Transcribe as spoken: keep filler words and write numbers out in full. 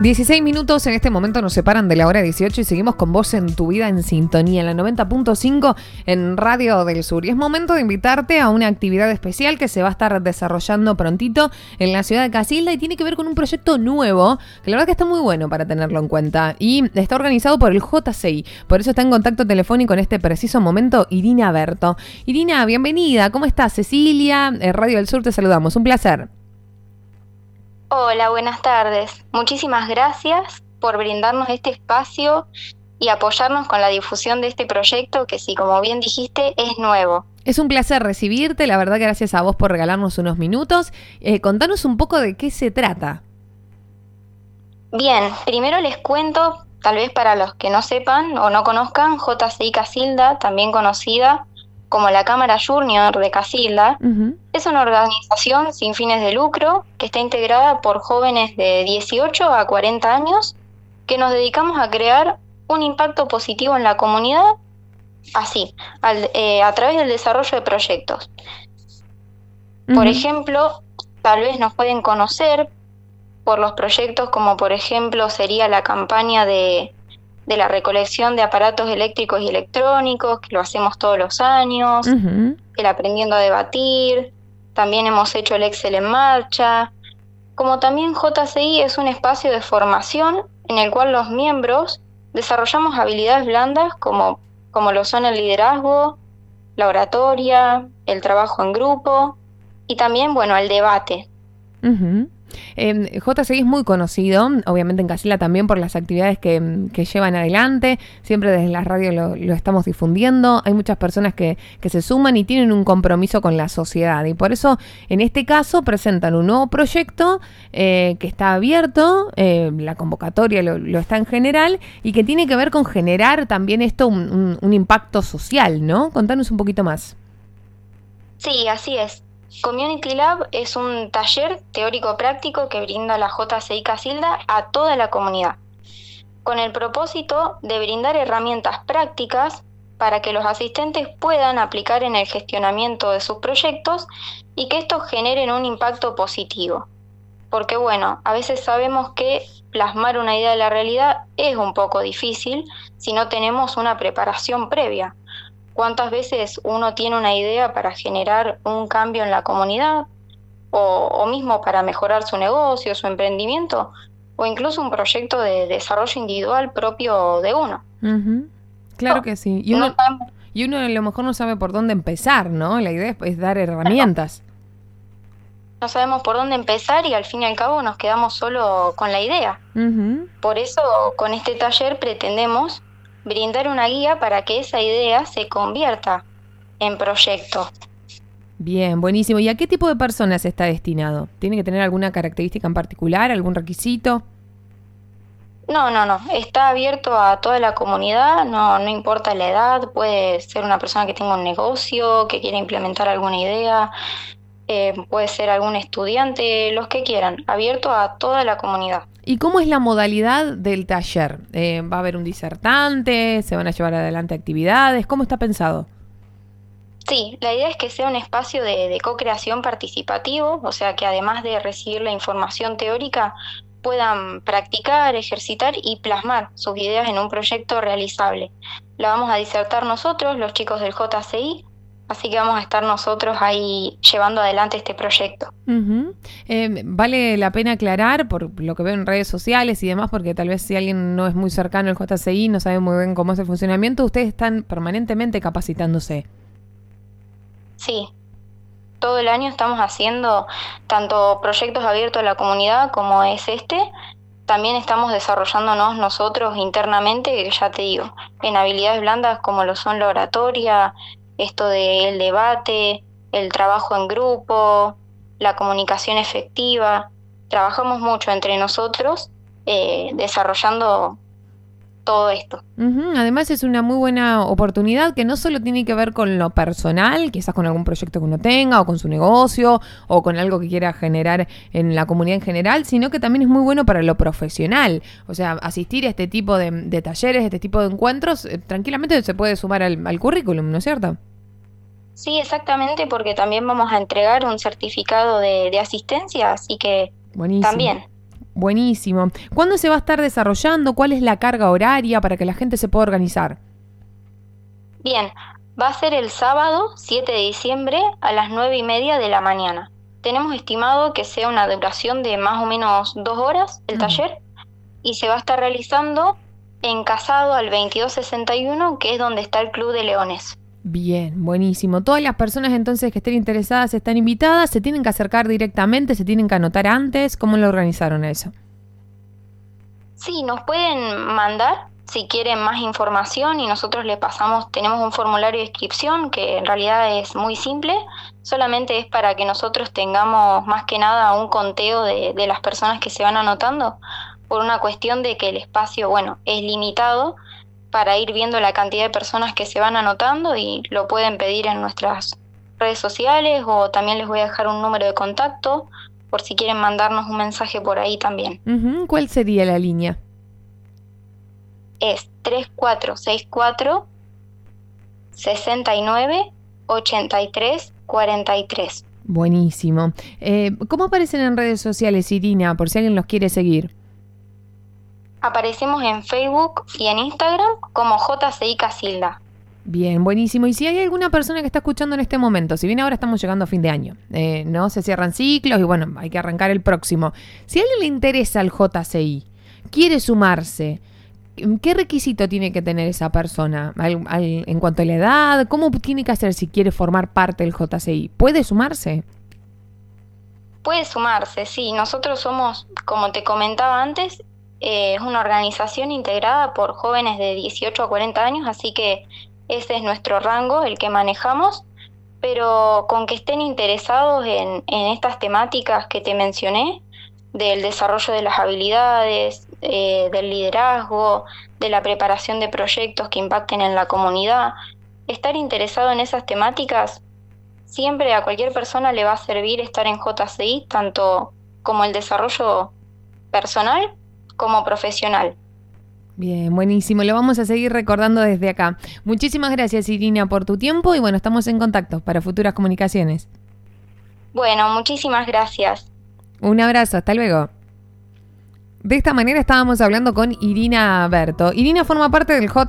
dieciséis minutos en este momento nos separan de la hora dieciocho y seguimos con vos en Tu Vida en Sintonía, en la noventa punto cinco en Radio del Sur. Y es momento de invitarte a una actividad especial que se va a estar desarrollando prontito en la ciudad de Casilda y tiene que ver con un proyecto nuevo, que la verdad que está muy bueno para tenerlo en cuenta. Y está organizado por el J C I, por eso está en contacto telefónico en este preciso momento Irina Berto. Irina, bienvenida, ¿cómo estás? Cecilia, eh, Radio del Sur, te saludamos, un placer. Hola, buenas tardes. Muchísimas gracias por brindarnos este espacio y apoyarnos con la difusión de este proyecto que, sí, como bien dijiste, es nuevo. Es un placer recibirte, la verdad que gracias a vos por regalarnos unos minutos. Eh, contanos un poco de qué se trata. Bien, primero les cuento, tal vez para los que no sepan o no conozcan, J C I Casilda, también conocida como la Cámara Junior de Casilda, uh-huh. Es una organización sin fines de lucro que está integrada por jóvenes de dieciocho a cuarenta años que nos dedicamos a crear un impacto positivo en la comunidad, así, al, eh, a través del desarrollo de proyectos. Uh-huh. Por ejemplo, tal vez nos pueden conocer por los proyectos como por ejemplo sería la campaña de... de la recolección de aparatos eléctricos y electrónicos, que lo hacemos todos los años, uh-huh. El aprendiendo a debatir, también hemos hecho el Excel en marcha, como también J C I es un espacio de formación en el cual los miembros desarrollamos habilidades blandas como, como lo son el liderazgo, la oratoria, el trabajo en grupo y también, bueno, el debate. Uh-huh. Eh, J C I es muy conocido, obviamente en Casilda también por las actividades que, que llevan adelante, siempre desde la radio lo, lo estamos difundiendo, hay muchas personas que, que se suman y tienen un compromiso con la sociedad y por eso en este caso presentan un nuevo proyecto eh, que está abierto, eh, la convocatoria lo, lo está en general y que tiene que ver con generar también esto un, un, un impacto social, ¿no? Contanos un poquito más. Sí, así es. Community Lab es un taller teórico-práctico que brinda la J C I Casilda a toda la comunidad, con el propósito de brindar herramientas prácticas para que los asistentes puedan aplicar en el gestionamiento de sus proyectos y que estos generen un impacto positivo. Porque bueno, a veces sabemos que plasmar una idea de la realidad es un poco difícil si no tenemos una preparación previa. ¿Cuántas veces uno tiene una idea para generar un cambio en la comunidad? O, o mismo para mejorar su negocio, su emprendimiento, o incluso un proyecto de desarrollo individual propio de uno. Uh-huh. Claro no, que sí. Y uno, no y uno a lo mejor no sabe por dónde empezar, ¿no? La idea es, es dar herramientas. No sabemos por dónde empezar y al fin y al cabo nos quedamos solo con la idea. Uh-huh. Por eso con este taller pretendemos brindar una guía para que esa idea se convierta en proyecto. Bien, buenísimo. ¿Y a qué tipo de personas está destinado? ¿Tiene que tener alguna característica en particular, algún requisito? No, no, no. Está abierto a toda la comunidad, no, no importa la edad. Puede ser una persona que tenga un negocio, que quiera implementar alguna idea, eh, puede ser algún estudiante, los que quieran. Abierto a toda la comunidad. ¿Y cómo es la modalidad del taller? Eh, ¿Va a haber un disertante? ¿Se van a llevar adelante actividades? ¿Cómo está pensado? Sí, la idea es que sea un espacio de, de co-creación participativo, o sea que además de recibir la información teórica, puedan practicar, ejercitar y plasmar sus ideas en un proyecto realizable. La vamos a disertar nosotros, los chicos del J C I, así que vamos a estar nosotros ahí llevando adelante este proyecto. Uh-huh. Eh, vale la pena aclarar, por lo que veo en redes sociales y demás, porque tal vez si alguien no es muy cercano al J C I, no sabe muy bien cómo es el funcionamiento, ustedes están permanentemente capacitándose. Sí, todo el año estamos haciendo tanto proyectos abiertos a la comunidad como es este. También estamos desarrollándonos nosotros internamente, ya te digo, en habilidades blandas como lo son la oratoria, esto del debate, el trabajo en grupo, la comunicación efectiva. Trabajamos mucho entre nosotros eh, desarrollando todo esto. Uh-huh. Además es una muy buena oportunidad que no solo tiene que ver con lo personal, quizás con algún proyecto que uno tenga o con su negocio o con algo que quiera generar en la comunidad en general, sino que también es muy bueno para lo profesional. O sea, asistir a este tipo de, de talleres, este tipo de encuentros, eh, tranquilamente se puede sumar al, al currículum, ¿no es cierto? Sí, exactamente, porque también vamos a entregar un certificado de, de asistencia, así que buenísimo. También. Buenísimo. ¿Cuándo se va a estar desarrollando? ¿Cuál es la carga horaria para que la gente se pueda organizar? Bien, va a ser el sábado siete de diciembre a las nueve y media de la mañana. Tenemos estimado que sea una duración de más o menos dos horas el uh-huh. taller, y se va a estar realizando en Casado al veintidós sesenta y uno, que es donde está el Club de Leones. Bien, buenísimo. Todas las personas entonces que estén interesadas están invitadas, se tienen que acercar directamente, se tienen que anotar antes. ¿Cómo lo organizaron eso? Sí, nos pueden mandar si quieren más información y nosotros le pasamos, tenemos un formulario de inscripción que en realidad es muy simple, solamente es para que nosotros tengamos más que nada un conteo de, de las personas que se van anotando, por una cuestión de que el espacio, bueno, es limitado para ir viendo la cantidad de personas que se van anotando, y lo pueden pedir en nuestras redes sociales, o también les voy a dejar un número de contacto por si quieren mandarnos un mensaje por ahí también. Uh-huh. ¿Cuál sería la línea? Es tres cuatro seis cuatro, sesenta y nueve, ochenta y tres, cuarenta y tres. Buenísimo. Eh, ¿Cómo aparecen en redes sociales, Irina, por si alguien los quiere seguir? Aparecemos en Facebook y en Instagram como J C I Casilda. Bien, buenísimo. Y si hay alguna persona que está escuchando en este momento, si bien ahora estamos llegando a fin de año, eh, no se cierran ciclos y bueno, hay que arrancar el próximo. Si a alguien le interesa el J C I, quiere sumarse, ¿qué requisito tiene que tener esa persona? Al, al, en cuanto a la edad, ¿cómo tiene que hacer si quiere formar parte del J C I? ¿Puede sumarse? Puede sumarse, sí. Nosotros somos, como te comentaba antes, eh, es una organización integrada por jóvenes de dieciocho a cuarenta años, así que ese es nuestro rango, el que manejamos, pero con que estén interesados en, en estas temáticas que te mencioné, del desarrollo de las habilidades, eh, del liderazgo, de la preparación de proyectos que impacten en la comunidad. Estar interesado en esas temáticas, siempre a cualquier persona le va a servir estar en J C I, tanto como el desarrollo personal como profesional. Bien, buenísimo. Lo vamos a seguir recordando desde acá. Muchísimas gracias, Irina, por tu tiempo y bueno, estamos en contacto para futuras comunicaciones. Bueno, muchísimas gracias. Un abrazo, hasta luego. De esta manera estábamos hablando con Irina Berto. Irina forma parte del J